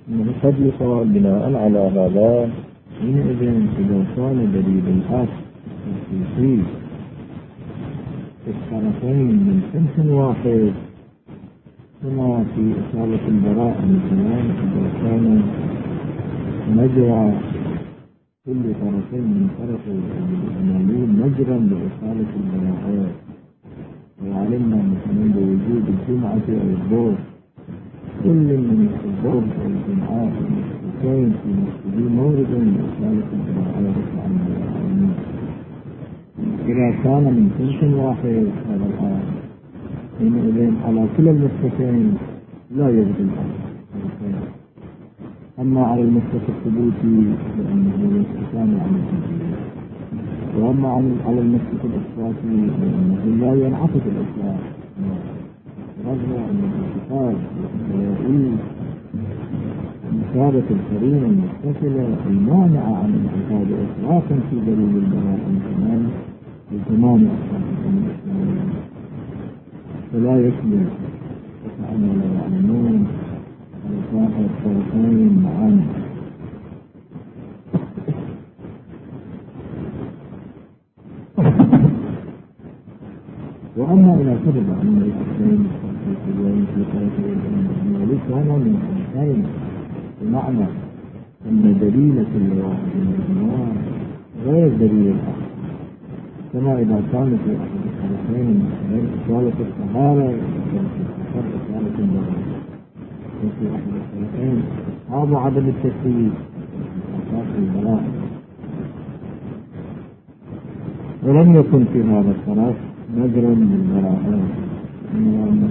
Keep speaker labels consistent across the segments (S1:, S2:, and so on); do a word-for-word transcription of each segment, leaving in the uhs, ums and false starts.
S1: إنه قد يقال بناء على هذا حينئذ إذا كان دليل الأصل الخصوصي في الطرفين من صنف واحد كما في إصالة البراءة مثلا إذا كان مجرى كل طرفين من طرف الإجمالي مجرى لإصالة البراءة، وعلمنا مثلا بوجود الجمعة أو الظهر كل من الظهر أو الجمعة المسلمين في مسجدين مورد لإصالة البراءة عن العالمين. إذا كان من صنف واحد هذا الآن حينئذ على كلا المسلكين لا يجب الأمر. أما على المسلك الثبوتي لأنه ينقسم عن الثبوت، وأما على المسلك الإثباتي لأنه لا ينعقد الإثبات. رغم أن الاعتقاد والدلائل مثابة القرينة المتصلة المانعة عن انعقاد إطلاقا في دليل البراءة كمان لتمام أحكام الإسلام، فلا يكمل وكأن لا يعلمون على الطرفين معا. وأما إذا ثبت أن الأصلين الحقيقيين في طرفين المالك كان من طرفين، بمعنى أن دليل كل واحد منهما غير دليل الآخر، كما إذا كان في أحد الطرفين غير إصالة الطهارة وفي الآخر إصالة البراءة، وفي أحد الطرفين هذا عدم التكليف أساس البراءة، ولم يكن في هذا الطرف مجرى للبراءة، إنما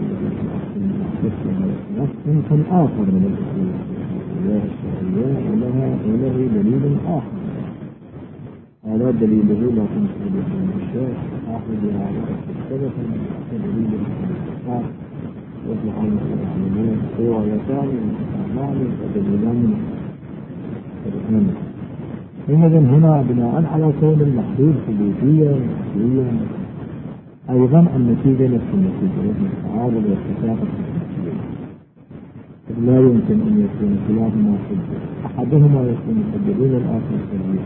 S1: صنف آخر من الأصول الشرعية ولها وله دليل آخر. هذا دليله لا تنسب عن الشيخ آخذ هذا السبب من دليل الاستثار وجعل العلمين روايتان متتابعان ودليلان مختلفان. إذن هنا بناء على كون المحدود ثبوتيا نسبيا أيضا النتيجة نفس النتيجة وهي التعارض والتساقط لا يمكن أن يكون خلافهما حجة، أحدهما يكون حجة دون الآخر سلبيا.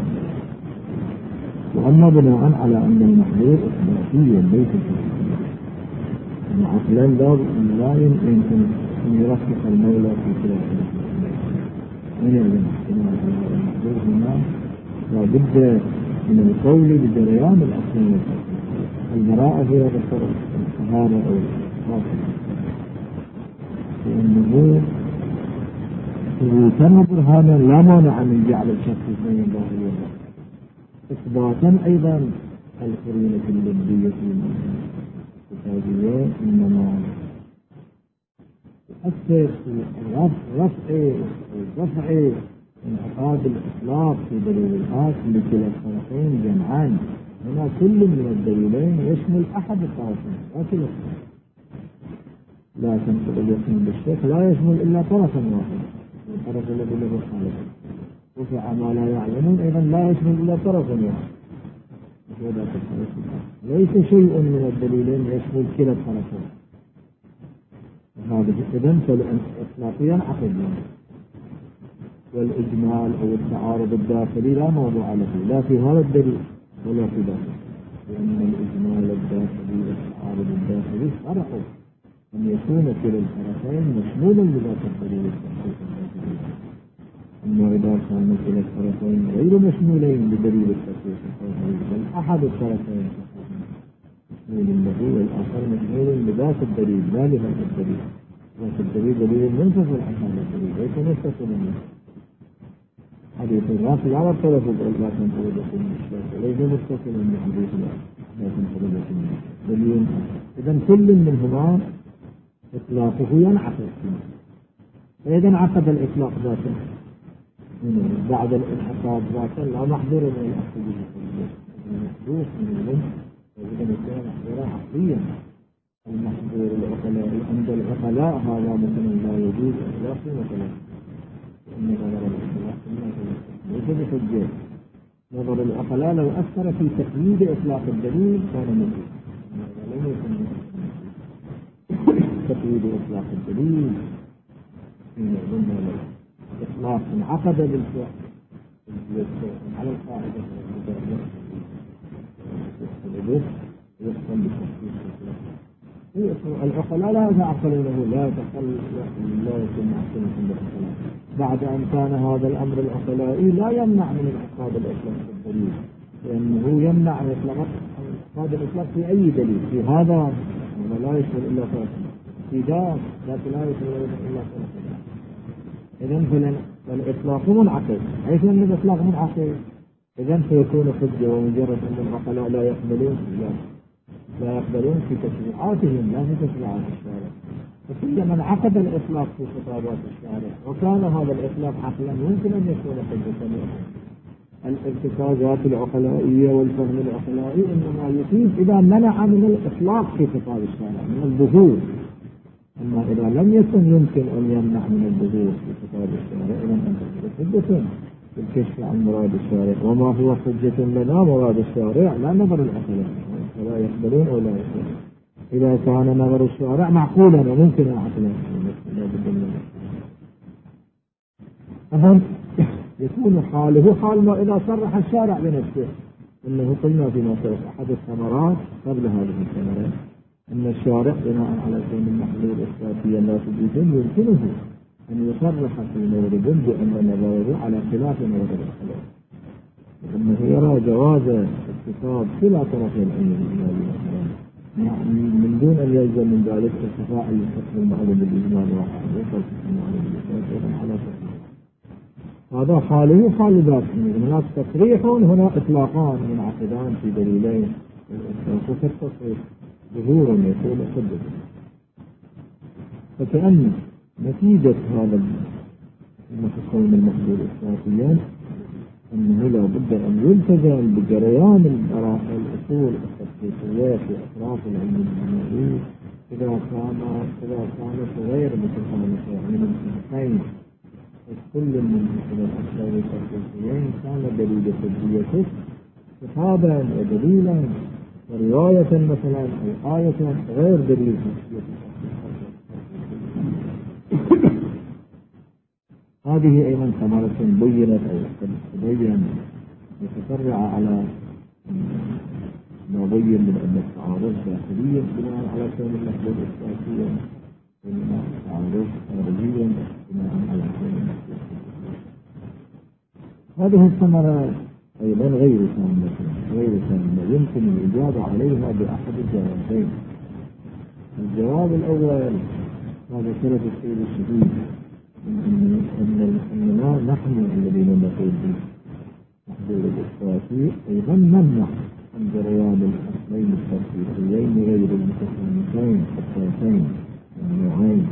S1: وأما بناء على أن المحظور إثباتيا ليس تثبيتيا، عقلا لا يمكن أن يرفق المولى في خلاف من يعلم احتمال على المحظور هنا لا بد من القول بجريان الأصل والتثبيت. البراءة هي بالطرق الطهارة أو الخاصة، لأنه ثبوتا برهانا لا مانع من جعل الشخص بين الله والله، إثباتا أيضا القرينة اللبية الكتابية إنما تؤثر في رفع ودفع انعقاد الإطلاق في دليل الآخر لكلا الطرفين جمعان. هنا كل من الدليلين يشمل أحد الطرفين وكلا لا تنقل اليقين بالشيخ لا يشمل إلا طرفا واحدا، الطرف الذي له الخالق، وفي ما لا يعلمون أيضا لا يشمل إلا طرفا واحدا. ليس شيء من الدليلين يشمل كلا الطرفين، هذا إذن فالإطلاقيا عقد، والإجمال أو التعارض الداخلي لا موضوع له لا في هذا الدليل ولا في ذاك، لأن الإجمال الداخلي والتعارض الداخلي فرق أن يكون كلا الطرفين مشمولا لذاك الدليل الداخلي، أما إذا كان كلا الطرفين غير مشمولين بدليل التخصيص بل أحد الطرفين مشمول له والآخر مشمول لذاك الدليل لا لذاك الدليل، ذاك الدليل دليل منفصل عن هذا الدليل ليس متصلا منه. حديث الراس لا يرتبط لا تنفرد من الشيخ وليس متصلا بحديث لا تنفرد من دليل. إذن كل منهما إطلاقه ينعقد، فإذا انعقد الإطلاق ذاته بعد الانعقاد ذاته لا محظور من الأخذ به المحدوث من العلم، وإذا كان محظورا عقليا. المحظور العقلاء عند العقلاء هذا مثلا لا يجوز إطلاقه مثلا، إن نظر الإطلاق ليس بحجة. نظر العقلاء لو أثر في تقييد إطلاق الدليل كان مجوز، لم يكن تقييد إطلاق الدليل من العلم. الإطلاق انعقد بالفعل على القاعدة يحكم بالتخصيص. العقلاء لا يتعقلونه، لا يتقل لا يكون معقول عند العقلاء بعد أن كان هذا الأمر العقلائي لا يمنع من انعقاد الإطلاق في الدليل، لأنه يمنع من إطلاق هذا الإطلاق في أي دليل، في هذا لا يشمل إلا فاسد، في ذاك لكن لا يشمل إلا فاسد. إذن فالإطلاق منعقد، حيث أن الإطلاق منعقد إذن سيكون حجة، ومجرد أن العقلاء لا يقبلون لا لا يقبلون في تشريعاتهم لا في تشريعات الشارع. فكلما انعقد الإطلاق في خطابات الشارع وكان هذا الإطلاق عقلا يمكن أن يكون حجة. الارتكازات العقلائية والفهم العقلائي إنما يفيد إذا منع من الإطلاق في خطاب الشارع من الظهور، أما إذا لم يكن يمكن أن يمنع من الظهور في خطاب الشارع إذا أن تكون حجة في الكشف عن مراد الشارع. وما هو حجة لنا مراد الشارع لا نظر العقلاء ولا يقبلون أو لا يقبلون. إذا كان نظر الشارع معقولا وممكن عقلا لا بد من أهم يكون حاله حال ما إذا صرح الشارع بنفسه. إنه قلنا فيما سبق أحد الثمرات قبل هذه الثمرات أن الشارع بناء على كون المحلول إثباتيا لا ثبوتا يمكنه أن يصرح في مورد بأن نظره على خلاف مورد الخلاف، لأنه يرى جواز اتخاذ كلا طرفي العلم من دون أن يلزم من ذلك ارتفاع الحكم المعلوم بالإجمال واحد وصل المعلوم بالإجمال على شكل. هذا حاله حال ذاته. هناك تصريح هنا إطلاقان منعقدان في دليلين، وفي التصريح ظهورا يكون حجة. فكأن نتيجة هذا المحكم المحدود إثباتيا أنه لا بد أن يلتزم بجريان الأصول التطبيقية في أطراف العلم الجمالي إذا كان إذا كانت غير متخالفة من الحين. كل من الأصول التطبيقيين كان دليل حجيته خطابا ودليلا ورواية مثلا أو آية غير دليل حجيته. هذه أيضا ثمرة بينت أو تبين متفرعة على ما بين من أن التعارض داخليا بناء على كون المحدود إثباتيا ومن التعارض خارجيا بناء على كون المحدود. هذه الثمرة أيضا غير ثامنة غير ثامنة يمكن الإجابة عليها بأحد الجوابين. الجواب الأول هذا سلف السيد الشديد أن أننا نحن الذين نقول محدود الإثباتي أيضا نمنع عن جريان الأصلين التطبيقيين غير المتخالفين الطرفين النوعين،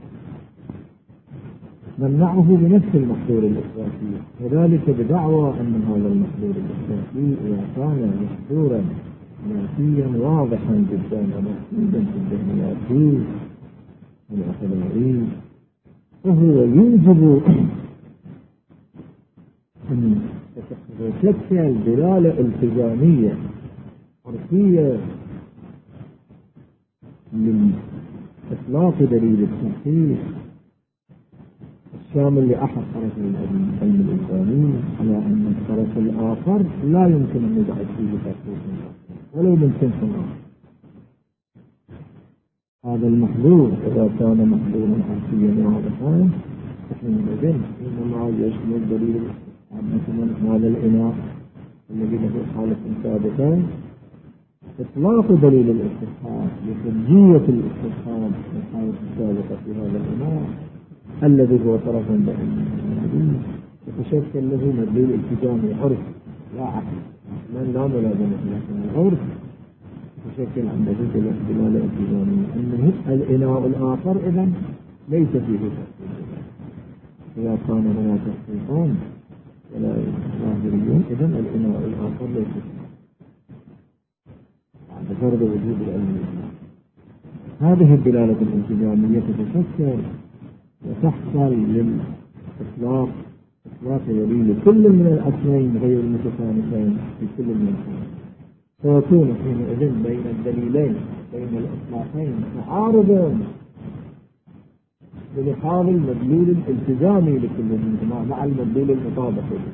S1: نمنعه بنفس المحظور الإثباتي، وذلك بدعوى أن هذا المحظور الإثباتي إذا كان محظورا ذاتيا واضحا جدا ومحدودا في الذهنيات والعقلائي وهو يوجب أن تتشكل دلالة التزامية عرفية لإطلاق دليل التحقيق الشامل لأحد طرفي العلم الإنساني على أن الطرف الآخر لا يمكن أن يبعد فيه تحقيق ولو من صنف آخر. هذا المحظور إذا كان محظورا عرفيا واضحا فحينئذ إنما يشمل دليل مثلا هذا الإناء الذي له حالة ثابتة إطلاق دليل الاستفهام لحجية الاستفهام في الحالة السابقة في هذا الإناء الذي هو طرف بعيد يتشكل له مدلول التزامي عرف لا عقل من لا ملازمة لكن العرف يتشكل عنده دلالة التزامية أنه الإناء الآخر إذن ليس فيه تحقيق. إذا كان هناك تحقيقان ولا ظاهريون إذن الإناء الآخر ليس فيه بعد فرض وجود العلم. هذه الدلالة الالتزامية تتشكل وتحصل للإطلاق إطلاق دليل كل من الأصلين غير المتخالفين في كل من الحالات، فيكون حينئذ بين الدليلين بين الإطلاقين تعارض بلحاظ المدلول الالتزامي لكل منهما مع المدلول المطابق له.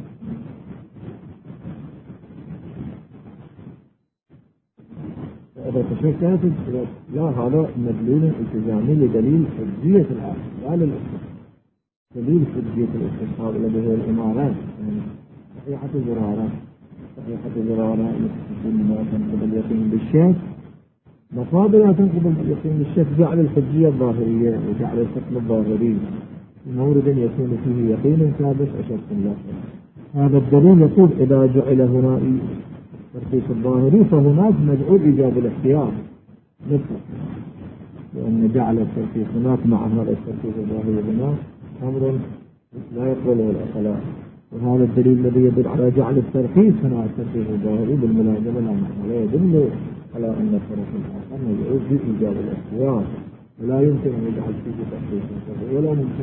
S1: إذا تشكلت لا هذا مدلول التزامي لدليل حجية الآخر لا للإستصحاب. دليل حجية الاستصحاب الذي هو الإمارات يعني صحيحة زرارة صحيحة زرارة يكون ما تنقض اليقين بالشك مصادر لا تنقض اليقين بالشك جعل الحجية الظاهرية وجعل الحكم الظاهري مورد يكون فيه يقين ثابت أشد الله. هذا الدليل يقول إذا جعل هنا الترخيص الظاهري فهناك مجعول إيجاب الاختيار مثل لأن جعل الترخيص هناك مع هذا الترخيص الظاهري هناك أمر لا يقبله العقلاء. وهذا الدليل الذي يدل على جعل الترخيص هنا الترخيص الظاهري بالملازمة لا محالة يدل على أن الطرف الآخر مجعول في إيجاب الاختيار ولا يمكن أن يجعل فيه ترخيص ولا ممكن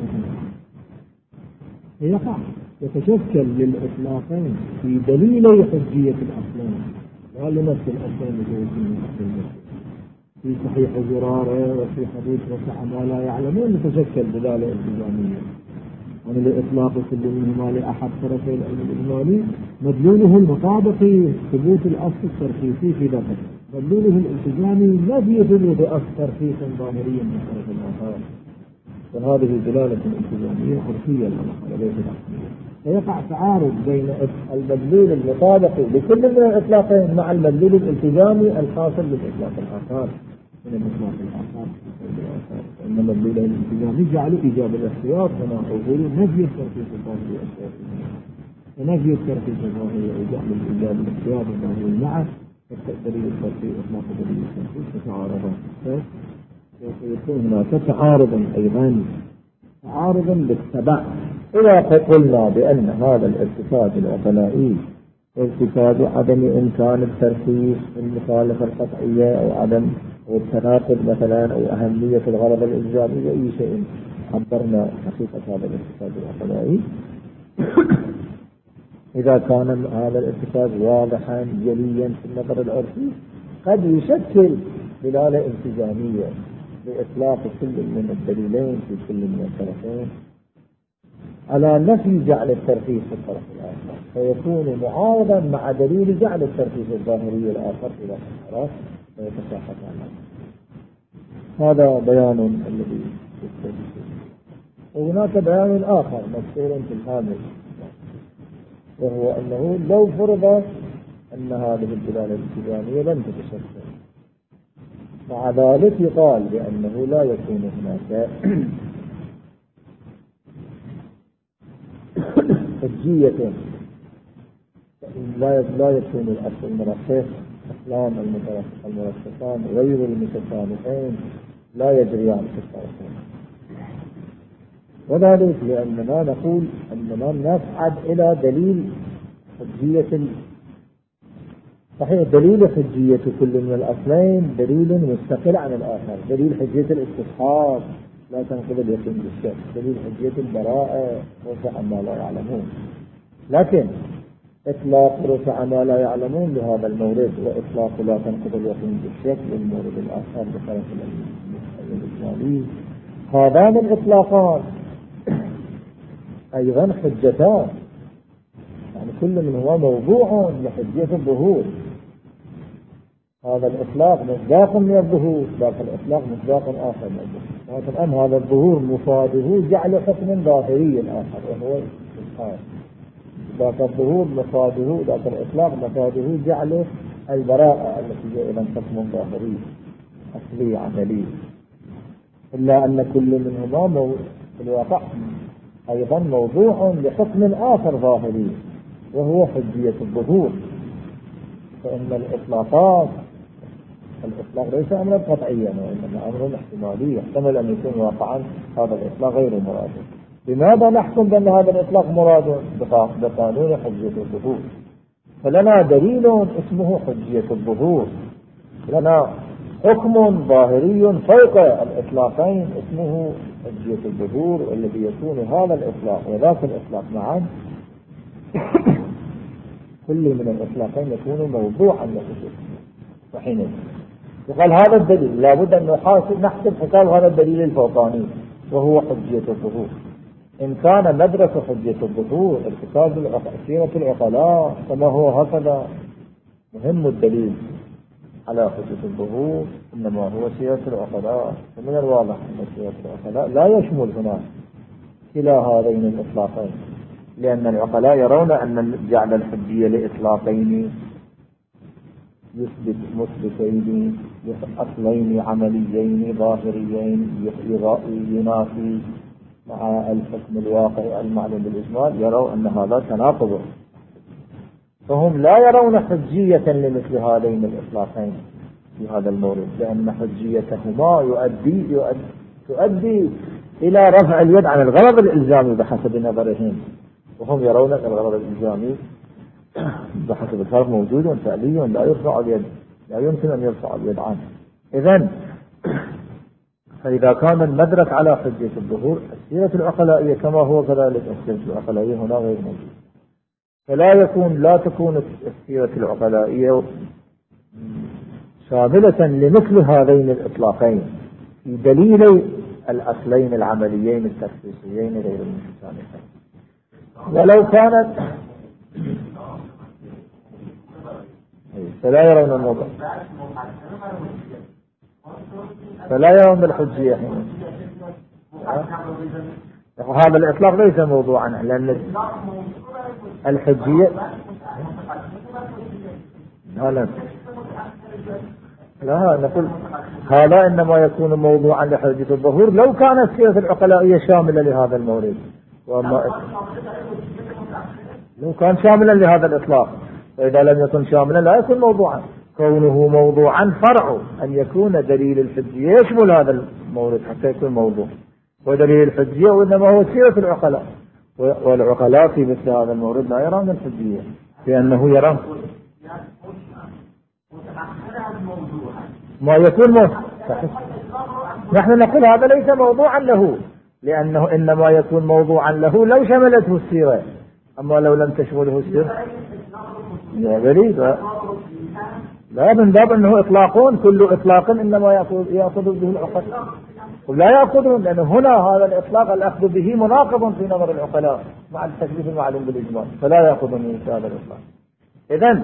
S1: أن يقع يتشكل للإطلاقين في دليلي حجية الأصلين لا لنفس الأصلين الذي في صحيح زرارة وفي حديث وسع ما لا يعلمون يتشكل بدالة التزامية. ومن الإطلاق كل منهما لأحد طرفي العلم الإجمالي مدلوله المطابقي ثبوت الأصل الترخيصي في ذاته مدلوله الالتزامي نفي ثبوت أصل ترخيص ظاهري من طرف الآخر. وهذه دلالة التزامية عرفية للمحالة ليس العقلية. فيقع تعارض بين المدلول المطابقي لكل من الإطلاقين مع المدلول الالتزامي الحاصل بالإطلاق الآخر من الإطلاق الآخر. إن مدلوله الالتزامي جعلوا إيجاب الاختيار هنا أقول نفي الترخيص الظاهري أساسي ونفي الترخيص الظاهري وجعل إيجاب الاختيار الظاهري معه فالدليل الترخيص إطلاق دليل الترخيص تتعارضان. يكون هناك تعارض أيضا تعارض بالتبع. إذا قلنا بأن هذا الارتكاب العقلائي ارتكاب عدم إمكان الترخيص المخالفة القطعية أو عدم أو التناقض مثلا أو أهمية الغرض الإلزامي أي شيء عبرنا حقيقة هذا الارتكاب العقلائي إذا كان هذا الارتكاب واضحا جليا في النظر العرفي قد يشكل دلالة التزامية بإطلاق كل من الدليلين في كل من الطرفين على نفي جعل الترخيص في الطرف الآخر فيكون معارضا مع دليل جعل الترخيص الظاهري الآخر إلى الآخر فيتساقط عنه. هذا بيان الذي يستدل. وهناك بيان آخر مذكور في الهامش وهو أنه لو فرض أن هذه الدلالة الالتزامية لم تتشكل مع ذلك يقال بأنه لا يكون هناك حجية لا لا يكون الأصل المرخص أصلان المرخصان غير المتسامحين لا يجريان في الطرفين. وذلك لأننا نقول أننا نصعد إلى دليل حجية صحيح دليل حجية كل من الأصلين دليل مستقل عن الآخر. دليل حجية الاستصحاب لا تنقض اليقين بالشك دليل حجية البراءة رفع ما لا يعلمون لكن إطلاق رفع ما لا يعلمون لهذا المورد وإطلاق لا تنقض اليقين بالشك للمورد الآخر بطرف الإجمالي هذان الإطلاقان أيضا حجتان يعني كل منهما موضوع لحجية الظهور. هذا الإطلاق مصداق من الظهور لكن الإطلاق مصداق آخر من الظهور. لكن أن هذا الظهور مفاده جعل حكم ظاهري آخر وهو الإسحاق لكن الظهور مفاده لكن الإطلاق مفاده جعل البراءة التي جاء إلى حكم ظاهري أصلي عملي. إلا أن كل منهما في الواقع أيضا موضوع لحكم آخر ظاهري وهو حجية الظهور. فإن الإطلاقات الإطلاق ليس أمرا قطعيا وإنما أمر احتمالي يحتمل أن يكون واقعا هذا الإطلاق غير مراد. لماذا نحكم بأن هذا الإطلاق مراد؟ بقانون حجية الظهور. فلنا دليل اسمه حجية الظهور لنا حكم ظاهري فوق الإطلاقين اسمه حجية الظهور والذي يكون هذا الإطلاق وذاك الإطلاق معا كل من الإطلاقين يكون موضوعا لحجية. وحينئذ وقال هذا الدليل لابد أن نحسب حساب هذا الدليل الفوقاني وهو حجية الظهور. إن كان مدرك حجية الظهور ارتكاب سيرة العقلاء كما هو هكذا مهم الدليل على حجية الظهور إنما هو سيرة العقلاء، فمن الواضح أن سيرة العقلاء لا يشمل هنا كلا هذين الإطلاقين، لأن العقلاء يرون أن جعل الحجية لإطلاقين يثبت مثبتين أصلين عمليين ظاهريين ينافي مع الحكم الواقعي المعلوم بالإجمال، يرون أن هذا تناقض، فهم لا يرون حجية لمثل هذين الإطلاقين في هذا المورد، لأن حجيتهما يؤدي, يؤدي, تؤدي إلى رفع اليد عن الغرض الإلزامي بحسب نظرهم، وهم يرون أن الغرض الإلزامي بحسب الفرق موجود فعلي لا يرفع اليد، لا يمكن أن يرفع اليد عنه. إذن فإذا كان المدرك على حجية الظهور السيرة العقلائية كما هو كذلك السيرة العقلائية هنا غير موجود، فلا يكون لا تكون السيرة العقلائية شاملة لمثل هذين الإطلاقين في دليل الأصلين العمليين التخصيصيين غير المتسامحين. ولو كانت فلا يرون الموضوع، فلا يرون بالحجية هنا. هذا الإطلاق ليس موضوعا، لأن الحجية لا لا لا نقول هذا إنما يكون موضوعا لحجية الظهور لو كانت سيرة العقلائية شاملة لهذا المورد، وما لو كان شاملا لهذا الإطلاق، وإذا لم يكن شاملا لا يكون موضوعا. كونه موضوعا فرع أن يكون دليل الحجية يشمل هذا المورد حتى يكون موضوع، ودليل الحجية وإنما هو سيرة العقلاء، والعقلاء في مثل هذا المورد لا يرون الحجية لأنه يرى ما يكون موضوع. نحن نقول هذا ليس موضوعا له، لأنه إنما يكون موضوعا له لو شملته السيرة، أما لو لم تشمله السيرة يا بليد لا، من باب أنه إطلاقون، كل إطلاق إنما يأخذ به العقل ولا يأخذون، لأنه هنا هذا الإطلاق الأخذ به مناقض في نظر العقلاء مع التكليف المعلوم بالإجمال، فلا يأخذون من هذا الإطلاق. إذن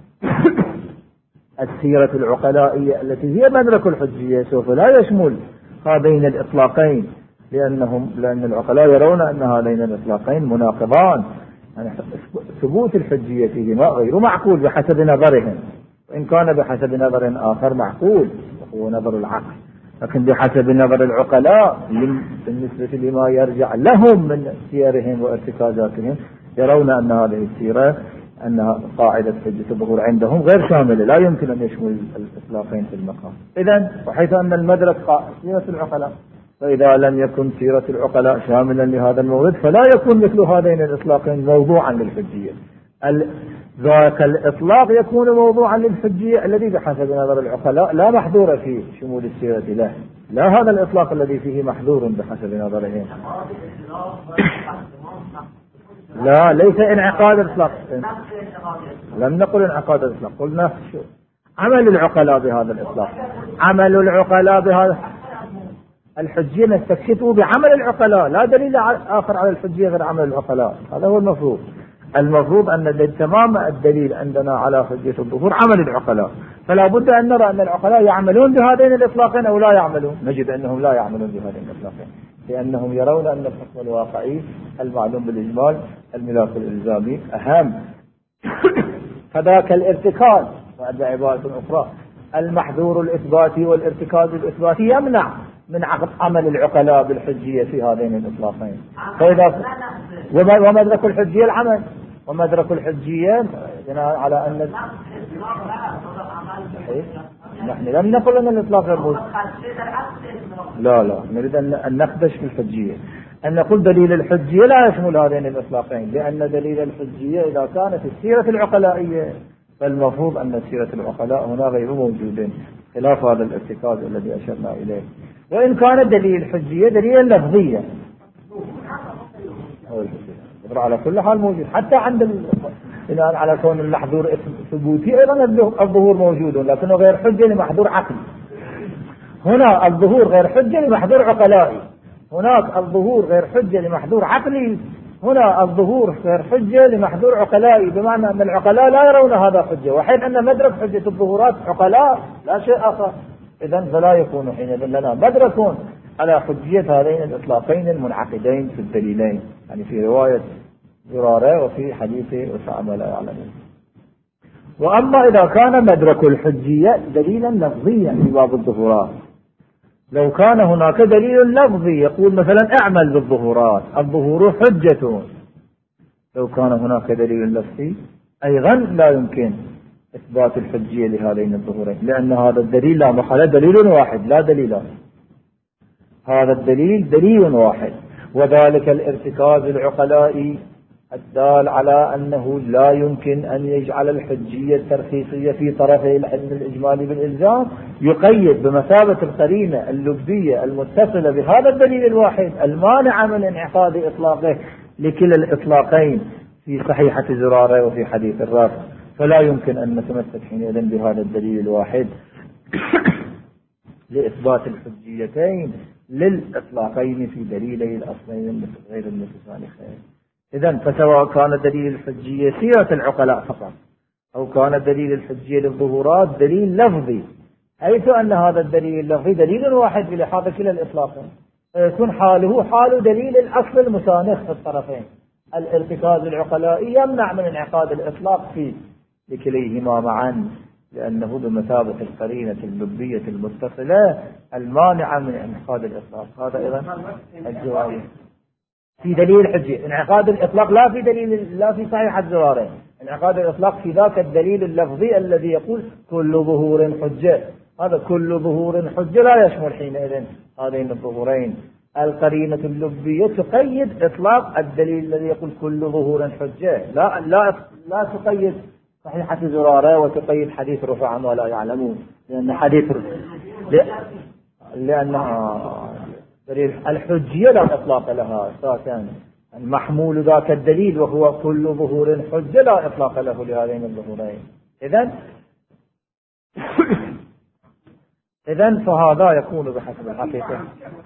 S1: السيرة العقلائية التي هي مدرك الحجية سوف لا يشمل هذين الإطلاقين، لأنهم لأن العقلاء يرون أن هذين الإطلاقين مناقضان، يعني ثبوت الحجية فيهما غير معقول بحسب نظرهم، وإن كان بحسب نظر آخر معقول وهو نظر العقل، لكن بحسب نظر العقلاء بالنسبة لما يرجع لهم من سيرهم وارتكازاتهم يرون أن هذه السيرة أنها قاعدة حجة الظهور عندهم غير شاملة، لا يمكن أن يشمل الإطلاقين في المقام. إذن وحيث أن المدرك سيرة العقلاء، فإذا لم يكن سيرة العقلاء شاملا لهذا المورد فلا يكون مثل هذين الإطلاقين موضوعا للحجية. ذاك الإطلاق يكون موضوعا للحجية الذي بحسب نظر العقلاء لا محظور فيه شمول السيرة له، لا هذا الإطلاق الذي فيه محظور بحسب نظرهم. لا ليس انعقاد الإطلاق، لم نقل انعقاد الإطلاق، قلنا عمل العقلاء بهذا الإطلاق، عمل العقلاء بهذا الحجية نستكشفه بعمل العقلاء، لا دليل آخر على الحجية غير عمل العقلاء، هذا هو المفروض. المفروض أن تمام الدليل عندنا على حجية الظهور عمل العقلاء، فلا بد أن نرى أن العقلاء يعملون بهذين الإطلاقين أو لا يعملون، نجد أنهم لا يعملون بهذين الإطلاقين، لأنهم يرون أن الحكم الواقعي المعلوم بالإجمال الملاك الإلزامي أهم. فذاك الارتكاز بعد عبارة أخرى المحذور الإثباتي والارتكاز الإثباتي يمنع من عقد عمل العقلاء بالحجية في هذين الإطلاقين. فإذا ومدرك الحجية العمل، ومدرك الحجية على أن نحن لم نقل أن الإطلاق غير، لا لا نريد أن نخدش في الحجية، أن نقول دليل الحجية لا يشمل هذين الإطلاقين، لأن دليل الحجية إذا كانت السيرة العقلائية فالمفروض أن سيرة العقلاء هنا غير موجودين، خلاف هذا الارتكاز الذي أشرنا إليه. وإن كان دليل الحجية دليلا لفظيا على كل حال موجود، حتى عند بناء على كون المحظور ثبوتي أيضا الظهور موجود، لكنه غير حجة لمحظور عقلي. هنا الظهور غير حجة لمحظور عقلائي،
S2: هناك الظهور غير حجة لمحذور عقلي، هنا الظهور غير حجة لمحذور عقلائي، بمعنى أن العقلاء لا يرون هذا حجة، وحين أن مدرك حجة الظهورات عقلاء لا شيء آخر، إذن فلا يكون حينئذ لنا مدرك على حجية هذين الإطلاقين المنعقدين في الدليلين، يعني في رواية زرارة وفي حديث أسامة لا يعلمون. وأما إذا كان مدرك الحجية دليلا لفظيا في باب الظهورات، لو كان هناك دليل لفظي يقول مثلا اعمل بالظهورات الظهور حجة، لو كان هناك دليل لفظي أيضا لا يمكن إثبات الحجية لهذين الظهورين، لأن هذا الدليل لا محالة دليل واحد لا دليلان، هذا الدليل دليل واحد، وذلك الارتكاز العقلائي الدال على أنه لا يمكن أن يجعل الحجية الترخيصية في طرفي العلم الإجمالي بالإلزام يقيد بمثابة القرينة اللبزية المتصلة بهذا الدليل الواحد المانع من انعقاد إطلاقه لكلا الإطلاقين في صحيحة زرارة وفي حديث الرافع، فلا يمكن أن نتمسك حينئذ بهذا الدليل الواحد لإثبات الحجيتين للإطلاقين في دليلي الأصلين غير المتسانخين. إذن فسواء كان دليل الحجية سيرة العقلاء فقط أو كان دليل الحجية للظهورات دليل لفظي، حيث أن هذا الدليل اللفظي دليل واحد بلحاظ كلا الإطلاقين، يكون حاله حال دليل الأصل المسانخ في الطرفين، الارتكاز العقلائي يمنع من انعقاد الإطلاق فيه لكليهما معا، لأنه بمثابة القرينة اللبية المتصلة المانعة من انعقاد الإطلاق. هذا أيضا الجواب في دليل الحجة، انعقاد الإطلاق لا في دليل لا في صحيح الزرارين، انعقاد الإطلاق في ذاك الدليل اللفظي الذي يقول كل ظهور حجة، هذا كل ظهور حجة لا يشمل حينئذ هذين الظهورين، القرينة اللبية تقيد إطلاق الدليل الذي يقول كل ظهور حجة، لا لا لا تقيد صحيحة زرارة وتقيد حديث رفع ولا يعلمون، لأن حديث لأنها دليل الحجية لا إطلاق لها أساسا، المحمول ذاك الدليل وهو كل ظهور حجة لا إطلاق له لهذين الظهورين. إذن إذن فهذا يكون بحسب الحقيقة.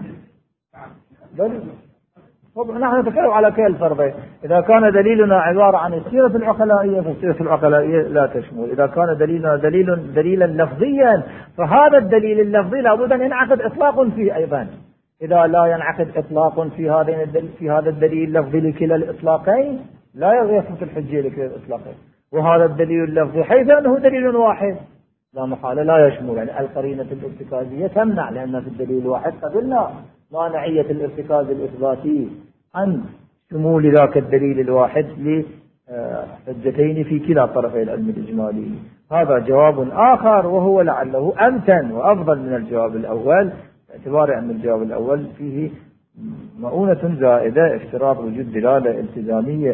S2: نحن نتكلم على كل فرضين، إذا كان دليلنا عبارة عن السيرة العقلائية فالسيرة العقلائية لا تشمل، إذا كان دليلنا دليل دليلا لفظيا فهذا الدليل اللفظي لابد أن ينعقد إطلاق فيه أيضا، إذا لا ينعقد إطلاق في هذا الدليل في هذا الدليل اللفظي لكلا الإطلاقين لا يثبت الحجية لكلا الإطلاقين، وهذا الدليل اللفظي حيث أنه دليل واحد لا محالة لا يشمل، يعني القرينة الارتكازية تمنع، لأن في الدليل الواحد قبلنا مانعية الارتكاز الإثباتي عن شمول ذاك الدليل الواحد لحجتين في كلا طرفي العلم الإجمالي. هذا جواب آخر وهو لعله أمتن وأفضل من الجواب الأول، باعتبار أن الجواب الأول فيه مؤونة زائدة اشتراط وجود دلالة التزامية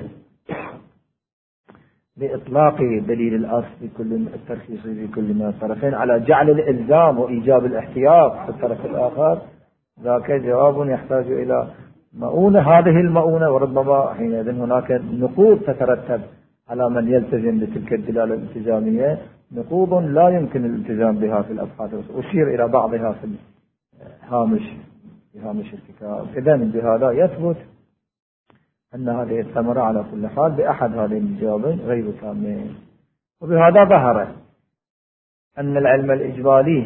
S2: لإطلاق دليل الأصل في كل الترخيص في كل من الطرفين على جعل الإلزام وإيجاب الاحتياط في الطرف الآخر، ذاك جواب يحتاج إلى مؤونة، هذه المؤونة وربما حينئذ هناك نقوض تترتب على من يلتزم بتلك الدلالة الالتزامية، نقوض لا يمكن الالتزام بها في الأبحاث، أشير إلى بعضها في هامش في هامش الكتاب. إذن بهذا يثبت أن هذه الثمرة على كل حال بأحد هذين الجوابين غير تامين، وبهذا ظهر أن العلم الإجمالي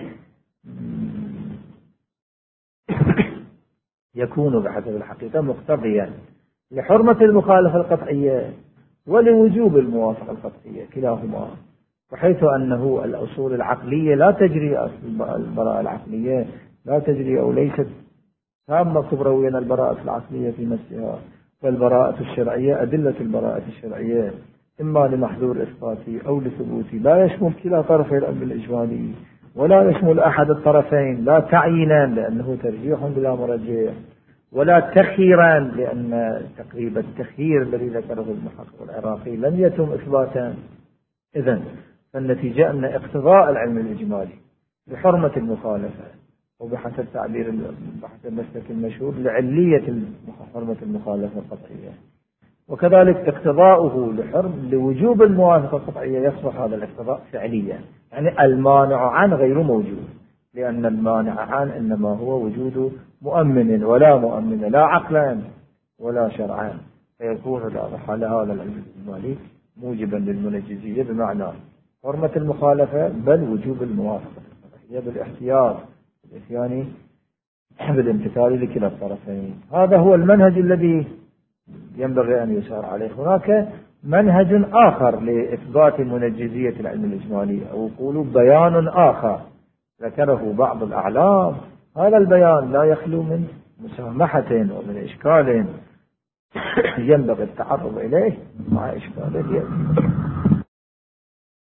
S2: يكون بحسب الحقيقة مقتضيا لحرمة المخالفة القطعية ولوجوب الموافقة القطعية كلاهما، وحيث أنه الأصول العقلية لا تجري، البراءة العقلية لا تجري أو ليست تامة كبرويا البراءة العقلية في نفسها، والبراءة الشرعية أدلة البراءة الشرعية إما لمحذور إثباتي أو لثبوتي لا يشمل كلا طرفي الأمر الإجمالي ولا يشمل أحد الطرفين، لا تعيينا لأنه ترجيح بلا مرجح، ولا تخييرا لأن تقريب التخيير الذي ذكره المحقق العراقي لم يتم إثباتا. إذن فالنتيجة أن اقتضاء العلم الإجمالي بحرمة المخالفة وبحسب تعبير بحث المسلك المشهور لعلية حرمة المخالفة القطعية، وكذلك اقتضاؤه لحرم لوجوب الموافقة القطعية يصبح هذا الاقتضاء فعليا، يعني المانع عن غير موجود، لأن المانع عن إنما هو وجود مؤمن ولا مؤمن لا عقلا ولا شرعا، فيكون على هذا العلم الإجمالي موجبا للمنجزية بمعنى حرمة المخالفة بل وجوب الموافقة، هي بالاحتياط الإتيان بالامتثال لكلا الطرفين. هذا هو المنهج الذي ينبغي أن يسار عليه. هناك منهج آخر لإثبات منجزية العلم الإجمالي، أو قولوا بيان آخر ذكره بعض الأعلام. هذا البيان لا يخلو من مسامحة ومن إشكال ينبغي التعرض إليه مع إشكاله.